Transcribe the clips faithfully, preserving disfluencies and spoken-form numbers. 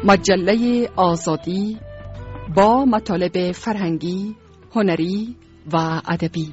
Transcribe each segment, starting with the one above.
مجله آزادی با مطالب فرهنگی، هنری و ادبی.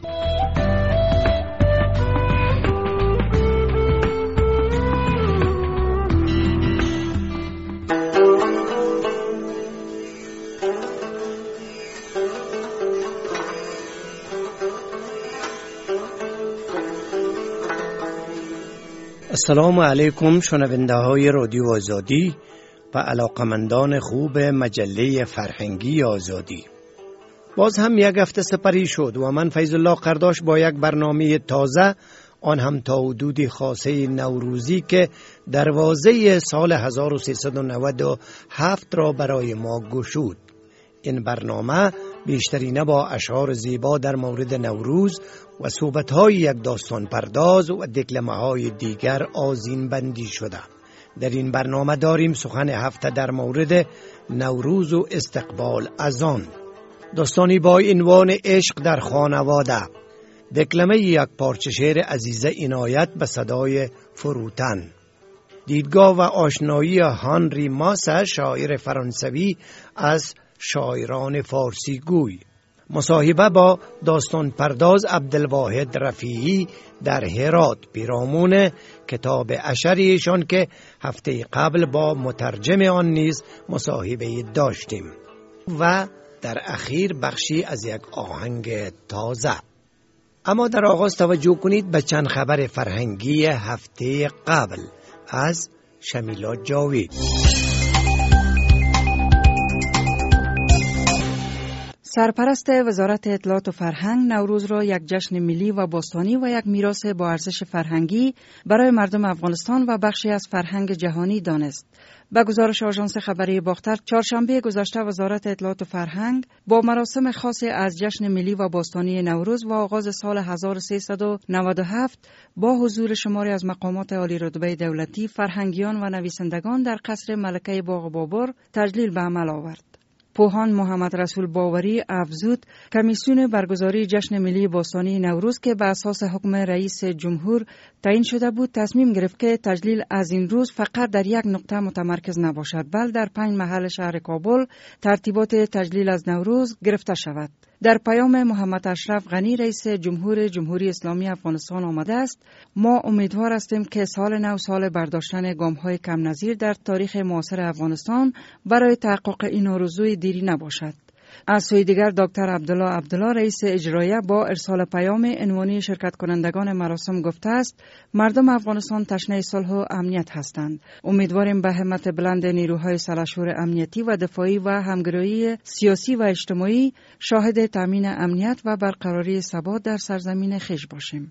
السلام علیکم شنونده های رادیو آزادی و علاقمندان خوب مجله فرهنگی آزادی. باز هم یک هفته سپری شد و من فیض الله قرداش با یک برنامه تازه، آن هم تا حدود خاصه نوروزی که دروازه سال هزار و سیصد و نود و هفت را برای ما گشود. این برنامه بیشترینه با اشعار زیبا در مورد نوروز و صحبت‌های یک داستان پرداز و دکلمه‌های دیگر آذین بندی شده. در این برنامه داریم سخن هفته در مورد نوروز و استقبال از آن. داستانی با عنوان عشق در خانواده، دکلمه یک پارچه شعر عزیزه عنایت به صدای فروتن، دیدگاه و آشنایی هانری ماسه شاعر فرانسوی از شاعران فارسی گوی، مصاحبه با داستان پرداز عبدالواحد رفیعی در هرات پیرامون کتاب اشعارشان که هفته قبل با مترجم آن نیز مصاحبه داشتیم، و در اخیر بخشی از یک آهنگ تازه. اما در آغاز توجه کنید به چند خبر فرهنگی هفته قبل از شمیلا جاوید. سرپرست وزارت اطلاعات و فرهنگ نوروز را یک جشن ملی و باستانی و یک میراث با ارزش فرهنگی برای مردم افغانستان و بخشی از فرهنگ جهانی دانست. به گزارش آژانس خبری باختر، چهارشنبه گذشته وزارت اطلاعات و فرهنگ با مراسم خاصی از جشن ملی و باستانی نوروز و آغاز سال هزار و سیصد و نود و هفت با حضور شماری از مقامات عالی رتبه دولتی، فرهنگیان و نویسندگان در قصر ملکه باغ بابر تجلیل به عمل آورد. پوهان محمد رسول باوری افزود کمیسیون برگزاری جشن ملی باستانی نوروز که به اساس حکم رئیس جمهور تعیین شده بود تصمیم گرفت که تجلیل از این روز فقط در یک نقطه متمرکز نباشد، بلکه در پنج محل شهر کابل ترتیبات تجلیل از نوروز گرفته شود. در پیام محمد اشرف غنی رئیس جمهور جمهوری اسلامی افغانستان آمده است: ما امیدوار هستیم که سال نو سال برداشتن گام‌های کم نظیر در تاریخ معاصر افغانستان برای تحقق این آرزوی دیری نباشد. از سوی دیگر دکتر عبدالله عبدالله رئیس اجرایه با ارسال پیام عنوانی شرکت کنندگان مراسم گفته است: مردم افغانستان تشنه صلح و امنیت هستند. امیدواریم به همت بلند نیروهای سلحشور امنیتی و دفاعی و همگرایی سیاسی و اجتماعی شاهد تامین امنیت و برقراری ثبات در سرزمین خویش باشیم.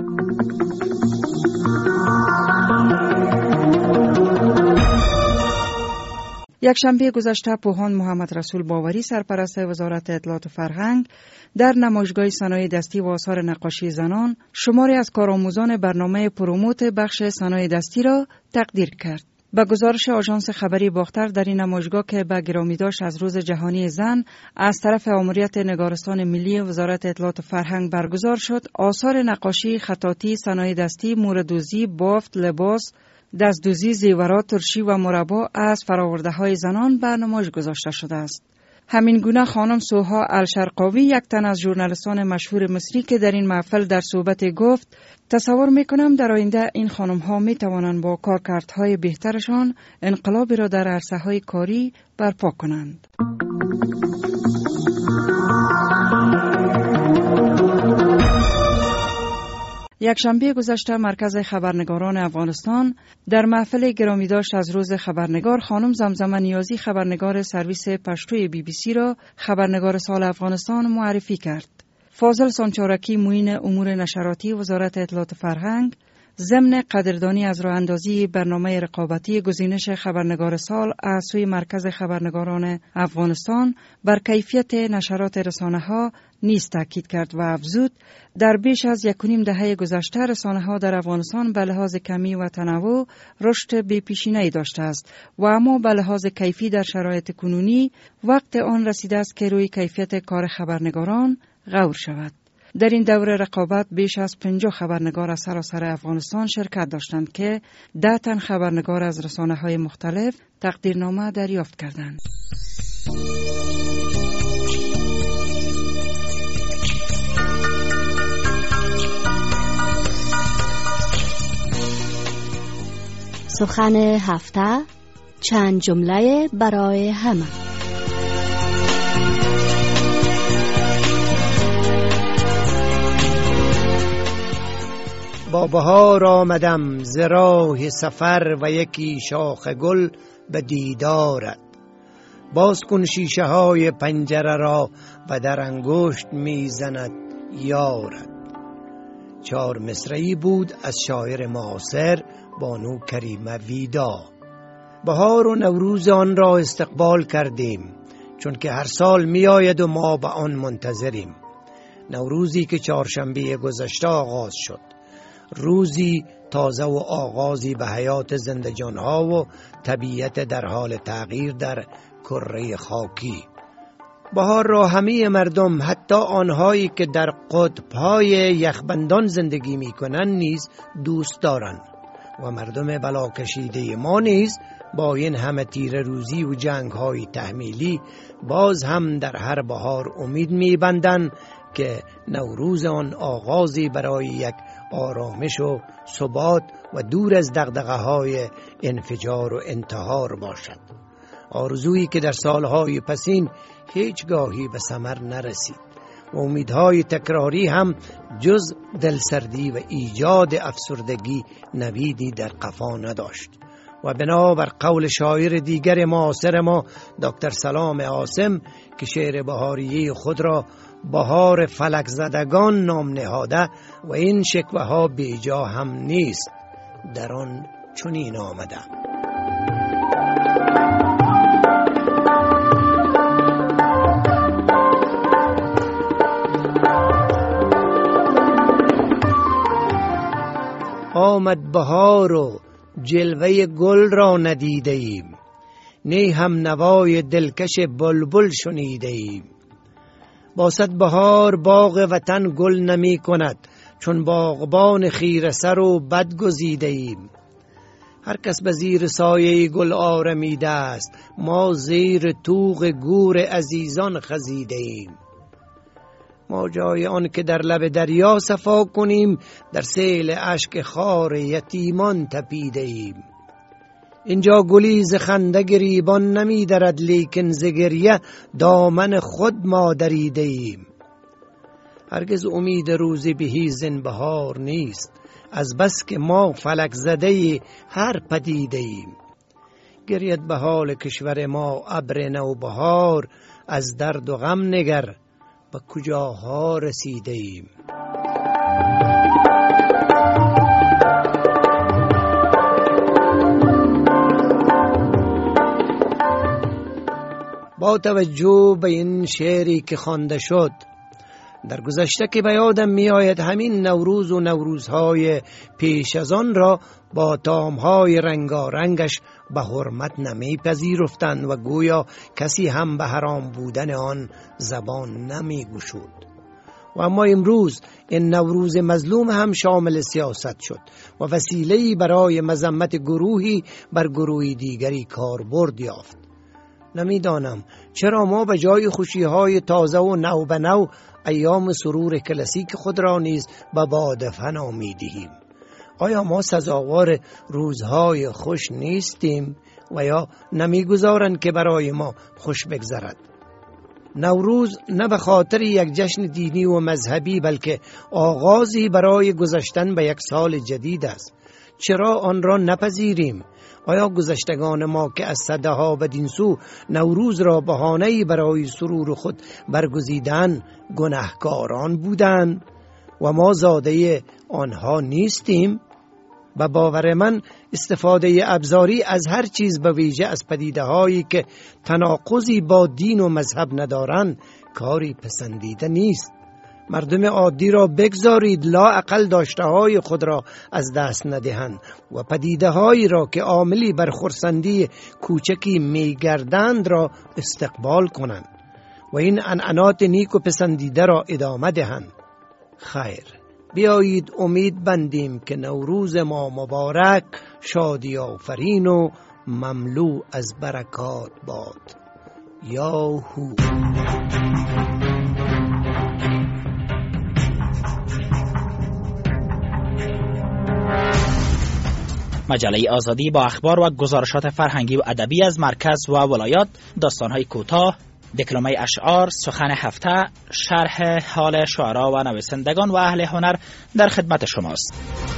یک شنبه گذشته پوهان محمد رسول باوری سرپرست وزارت اطلاعات و فرهنگ در نمایشگاه صنایع دستی و آثار نقاشی زنان شماری از کارآموزان برنامه پروموت بخش صنایع دستی را تقدیر کرد. به گزارش آژانس خبری باختر، در این نمایشگاه که به گرامی داشت از روز جهانی زن از طرف آمریت نگارستان ملی وزارت اطلاعات و فرهنگ برگزار شد، آثار نقاشی، خطاطی، صنایع دستی، موردوزی، بافت، لباس، دستدوزی، زیورات، ترشی و مربا از فرآورده‌های زنان به نمایش گذاشته شده است. همین گونه خانم سوها الشرقاوی، یک تن از ژورنالیستان مشهور مصری که در این محفل در صحبت گفت: تصور میکنم در آینده این خانم ها می توانند با کارکردهای بهترشان انقلابی را در عرصه‌های کاری برپا کنند. یک شنبه گذشته مرکز خبرنگاران افغانستان در محفل گرامی داشت از روز خبرنگار خانم زمزمه نیازی، خبرنگار سرویس پشتوی بی بی سی را خبرنگار سال افغانستان معرفی کرد. فاضل سانچارکی معین امور نشراتی وزارت اطلاعات فرهنگ ضمن قدردانی از راه اندازی برنامه رقابتی گزینش خبرنگار سال از سوی مرکز خبرنگاران افغانستان بر کیفیت نشرات رسانه‌ها نیز تاکید کرد و افزود در بیش از یک و نیم دهه گذشته رسانه‌ها در افغانستان به لحاظ کمی و تنوع رشد بی‌پیشینه‌ای داشته است و اما به لحاظ کیفی در شرایط کنونی وقت آن رسیده است که روی کیفیت کار خبرنگاران غور شود. در این دوره رقابت بیش از پنجاه خبرنگار از سراسر افغانستان شرکت داشتند که ده تن خبرنگار از رسانه‌های مختلف تقدیرنامه دریافت کردند. سخن هفته، چند جمله برای همه. با بهار آمدم ز راه سفر و یکی شاخ گل به دیدارت. باز کن شیشه های پنجره را و در انگشت میزند یارت. چهار مصرعی بود از شاعر معاصر بانو کریمه ویدا. بهار و نوروز آن را استقبال کردیم، چون که هر سال می آید و ما به آن منتظریم. نوروزی که چهارشنبه گذشته آغاز شد، روزی تازه و آغازی به حیات زندگانها و طبیعت در حال تغییر در کره خاکی. بهار را همه مردم، حتی آنهایی که در قطب‌های یخبندان زندگی می کنند نیز دوست دارند و مردم بلا کشیده ما نیز با این همه تیر روزی و جنگ های تحمیلی باز هم در هر بهار امید می بندند که نوروز آن آغازی برای یک آرامش و ثبات و دور از دغدغه های انفجار و انتحار باشد. آرزویی که در سالهای پسین هیچگاهی به ثمر نرسید و امیدهای تکراری هم جز دلسردی و ایجاد افسردگی نویدی در قفا نداشت. و بنابر قول شاعر دیگر معاصر ما دکتر سلام عاصم که شعر بهاریه خود را بهار فلک زدگان نام نهاده و این شکوه ها بیجا هم نیست، در آن چنین آمده: آمد بهار و جلوه گل را ندیده ایم، نی هم نوای دلکش بلبل شنیده ایم. با صد بهار باغ وطن گل نمی کند، چون باغبان خیره سر و بد گزیده ایم. هر کس به زیر سایه گل آرمیده است، ما زیر طوق گور عزیزان خزیده ایم. ما جای آن که در لب دریا صفا کنیم، در سیل اشک خار یتیمان تپیده ایم. اینجا گلی ز خنده گریبان نمی درد، لیکن ز گریه دامن خود ما دریده ایم. هرگز امید روز بهیزن بهار نیست، از بس که ما فلک زده هر پدیده ایم. گرید به حال کشور ما ابر نوبهار، از درد و غم نگر به کجاها رسیده ایم. با توجه به این شعری که خوانده شد، در گذشته که به یادم می آید همین نوروز و نوروزهای پیش از آن را با طعامهای رنگارنگش به حرمت نمی پذیرفتند و گویا کسی هم به حرام بودن آن زبان نمی گشود. و اما امروز این نوروز مظلوم هم شامل سیاست شد و وسیله‌ای برای مذمت گروهی بر گروهی دیگری کاربرد یافت. نمیدانم چرا ما به جای خوشی‌های تازه و نو به نو ایام سرور کلاسیک خود را نیز به باد فنا می‌دهیم. آیا ما سزاوار روزهای خوش نیستیم و یا نمیگذارند که برای ما خوش بگذرد؟ نوروز نه به خاطر یک جشن دینی و مذهبی بلکه آغازی برای گذشتن به یک سال جدید است. چرا آن را نپذیریم؟ آیا گذشتگان ما که از صدها بدین سو نوروز را بهانه‌ای برای سرور خود برگزیدند گناهکاران بودند و ما زاده آنها نیستیم؟ به باور من استفاده ابزاری از هر چیز به ویژه از پدیده هایی که تناقضی با دین و مذهب ندارند کاری پسندیده نیست. مردم عادی را بگذارید لااقل داشته های خود را از دست ندهند و پدیده هایی را که عاملی بر خرسندی کوچکی میگردند را استقبال کنند و این عنعنات نیک و پسندیده را ادامه دهند. خیر، بیایید امید بندیم که نوروز ما مبارک، شادی آفرین و مملو از برکات باد. یاهو. مجله آزادی با اخبار و گزارشات فرهنگی و ادبی از مرکز و ولایات، داستان‌های کوتاه، دکلمه اشعار، سخن هفته، شرح حال شعرا و نویسندگان و اهل هنر در خدمت شماست.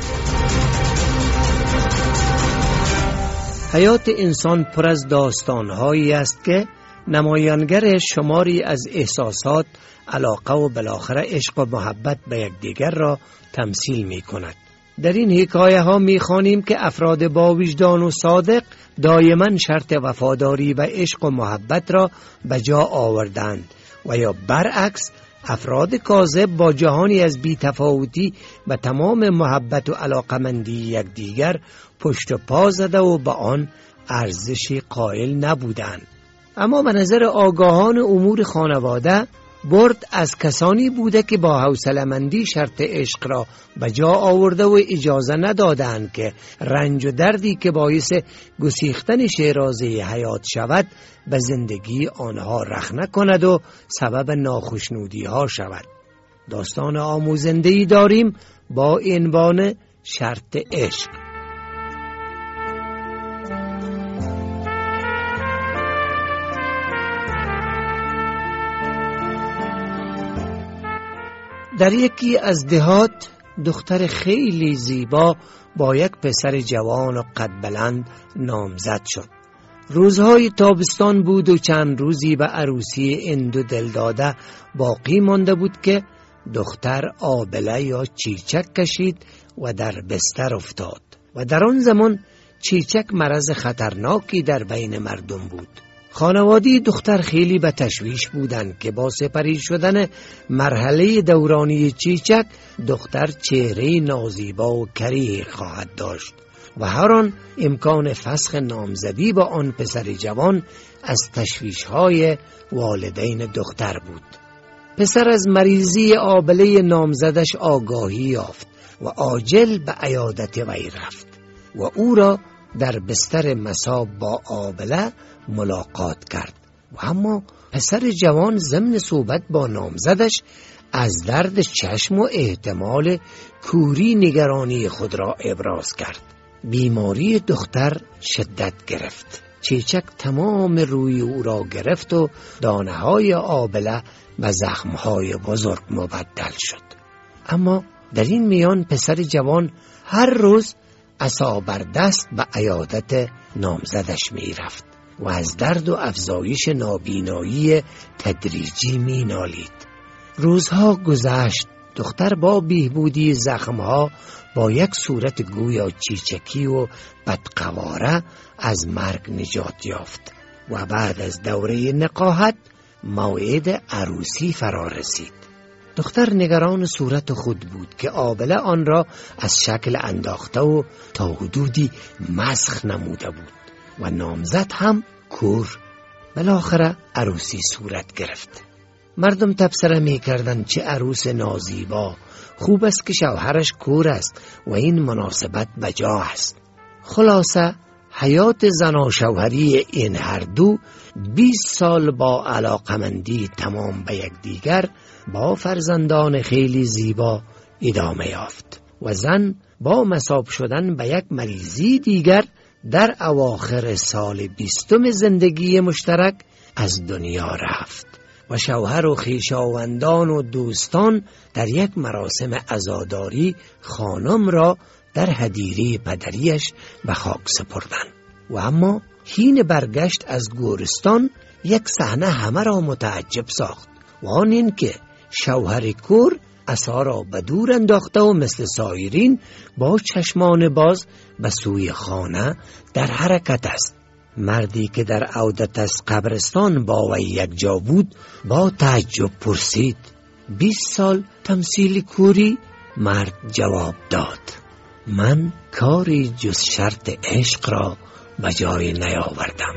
حیات انسان پر از داستان‌هایی است که نمایانگر شماری از احساسات، علاقه و بالاخره عشق و محبت به یکدیگر را تمثیل می‌کند. در این حکایه ها می خوانیم که افراد با وجدان و صادق دائما شرط وفاداری و عشق و محبت را به جا آوردند و یا برعکس افراد کاذب با جهانی از بی‌تفاوتی و تمام محبت و علاقمندی یکدیگر پشت و پا زده و به آن ارزشی قائل نبودند. اما به نظر آگاهان امور خانواده برد از کسانی بوده که با حوصله‌مندی شرط عشق را به جا آورده و اجازه ندادند که رنج و دردی که باعث گسیختن شیرازه حیات شود به زندگی آنها رخنه کند و سبب ناخوشنودی ها شود. داستان آموزنده‌ای داریم با عنوان شرط عشق. در یکی از دهات دختر خیلی زیبا با یک پسر جوان و قد بلند نامزد شد. روزهای تابستان بود و چند روزی به عروسی این دو دلداده باقی مانده بود که دختر آبله یا چیچک کشید و در بستر افتاد و در آن زمان چیچک مرض خطرناکی در بین مردم بود. خانوادی دختر خیلی به تشویش بودند که با سپری شدن مرحله دورانی چیچک دختر چهره نازیبا و کریه خواهد داشت و هر آن امکان فسخ نامزدی با آن پسر جوان از تشویش‌های والدین دختر بود. پسر از مریضی آبله نامزدش آگاهی یافت و عاجل به عیادت وی رفت و او را در بستر مصاب با آبله ملاقات کرد و اما پسر جوان ضمن صحبت با نامزدش از درد چشم و احتمال کوری نگرانی خود را ابراز کرد. بیماری دختر شدت گرفت. چیچک تمام روی او را گرفت و دانه های آبله به زخم های بزرگ مبدل شد. اما در این میان پسر جوان هر روز عصا بر دست به عیادت نامزدش می رفت و از درد و افزایش نابینایی تدریجی می نالید. روزها گذشت. دختر با بهبودی زخمها با یک صورت گویا چیچکی و بدقواره از مرگ نجات یافت و بعد از دوره نقاهت موعد عروسی فرا رسید. دختر نگران صورت خود بود که آبله آن را از شکل انداخته و تا حدودی مسخ نموده بود و نامزد هم کور. بالاخره عروسی صورت گرفت. مردم تبصره می کردند چه عروس نازیبا، خوب است که شوهرش کور است و این مناسبت بجا است. خلاصه حیات زن و شوهری این هر دو بیست سال با علاقمندی تمام به یکدیگر با فرزندان خیلی زیبا ادامه یافت و زن با مصاب شدن به یک مریضی دیگر در اواخر سال بیستم زندگی مشترک از دنیا رفت و شوهر و خویشاوندان و دوستان در یک مراسم عزاداری خانم را در حدیقه پدریش به خاک سپردند. و اما حین برگشت از گورستان یک صحنه همه را متعجب ساخت و آن این که شوهر کور عصا را به دور انداخته و مثل سایرین با چشمان باز به سوی خانه در حرکت است. مردی که در عودت از قبرستان با وی یک جا بود با تعجب پرسید: بیست سال تمثیل کوری؟ مرد جواب داد: من کاری جز شرط عشق را به جای نیاوردم.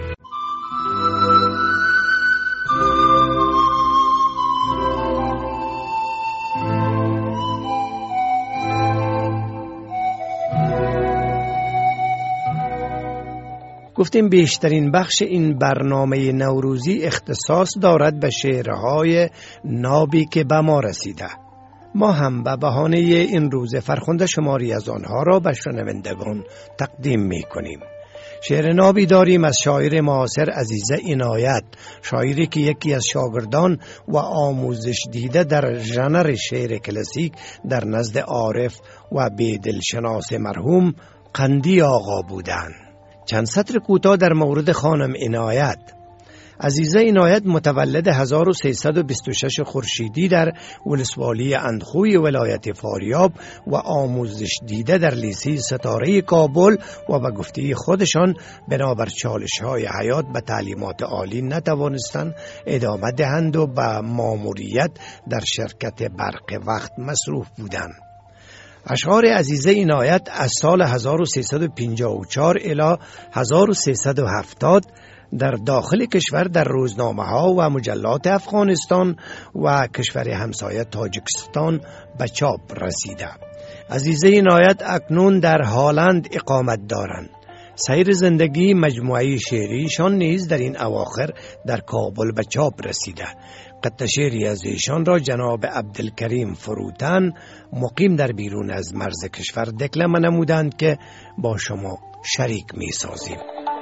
گفتیم بیشترین بخش این برنامه نوروزی اختصاص دارد به شعرهای نابی که به ما رسیده. ما هم به بهانه این روز فرخنده شماری از آنها را به شنوندگان تقدیم می کنیم. شعر نابی داریم از شاعر معاصر عزیزه عنایت، شاعری که یکی از شاگردان و آموزش دیده در ژانر شعر کلاسیک در نزد عارف و بی‌دلشناس مرحوم قندی آقا بودند. چند سطر کوتاه در مورد خانم عنایت. عزیزه عنایت متولد هزار و سیصد و بیست و شش خورشیدی در ولسوالی اندخوی ولایت فاریاب و آموزش دیده در لیسه ستاره کابل و به گفته خودشان بنابر چالش‌های حیات به تعلیمات عالی نتوانستند ادامه دهند و به ماموریت در شرکت برق وقت مصروف بودند. اشعار عزیزه عنایت از سال هزار و سیصد و پنجاه و چهار الی هزار و سیصد و هفتاد در داخل کشور در روزنامه ها و مجلات افغانستان و کشور همسایه تاجیکستان به چاپ رسیده. عزیزه عنایت اکنون در هالند اقامت دارند. سیر زندگی مجموعه شعریشان نیز در این اواخر در کابل به چاپ رسیده. قطعه شعری از ایشان را جناب عبدالکریم فروتن مقیم در بیرون از مرز کشور دکلمه نمودند که با شما شریک می سازیم.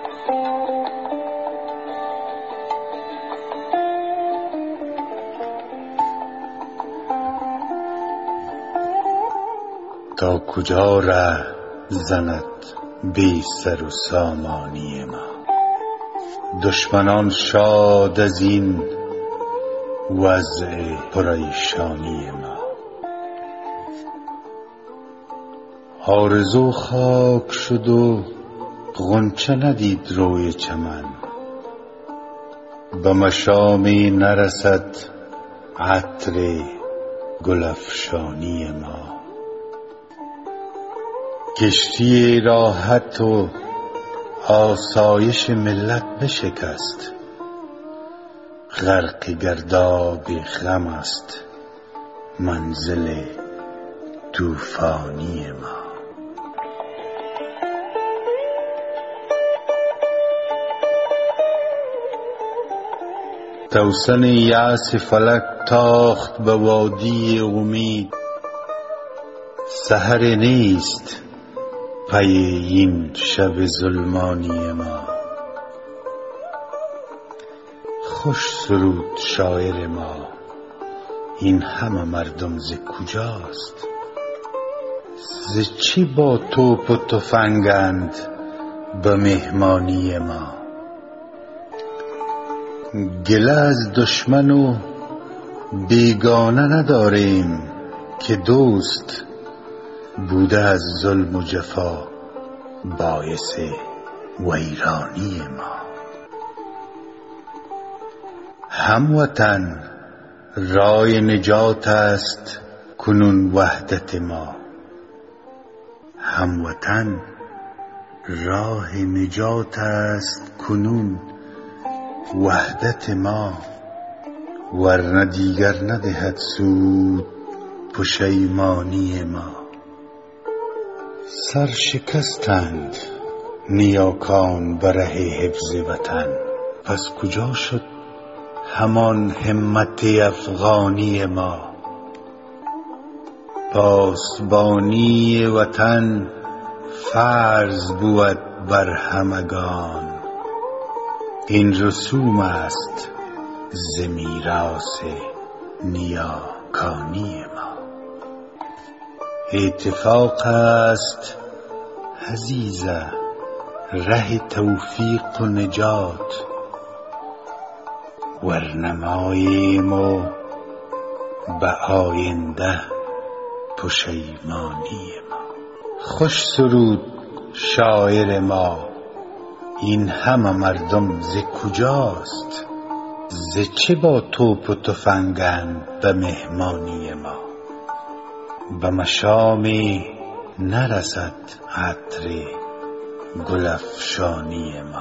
تا کجا ره زند بی سر و سامانی ما، دشمنان شاد از این وضع پریشانی ما. آرزو خاک شد و غنچه ندید روی چمن، به مشامی نرسد عطر گلفشانی ما. کشتی راحت و آسایش ملت بشکست، غرق گرداب غم است منزل طوفانی ما. توسن یأس فلک تاخت به وادی امید، سحر نیست پی این شب ظلمانی ما. خوش سرود شاعر ما، این همه مردم ز کجاست؟ ز چی با توپ و تفنگند به مهمانی ما؟ گله از دشمن و بیگانه نداریم که دوست بوده از ظلم و جفا باعث ویرانی ما. هموطن رای نجات است کنون وحدت ما. هموطن راه نجات است کنون وحدت ما، ورنه دیگر ندهد سود پشیمانی ما. سر شکستند نیاکان بره حفظ وطن، پس کجا شد همان همت افغانی ما؟ پاسبانی وطن فرض بود بر همگان، این رسوم است ز میراث نیاکانی ما. اتفاق است عزیزه ره توفیق و نجات، ورنماییم و به آینده پشیمانی ما. خوش سرود شاعر ما، این همه مردم ز کجاست؟ ز چه با توپ و تفنگند به مهمانی ما؟ به مشامی نرسد عطر گلفشانی ما.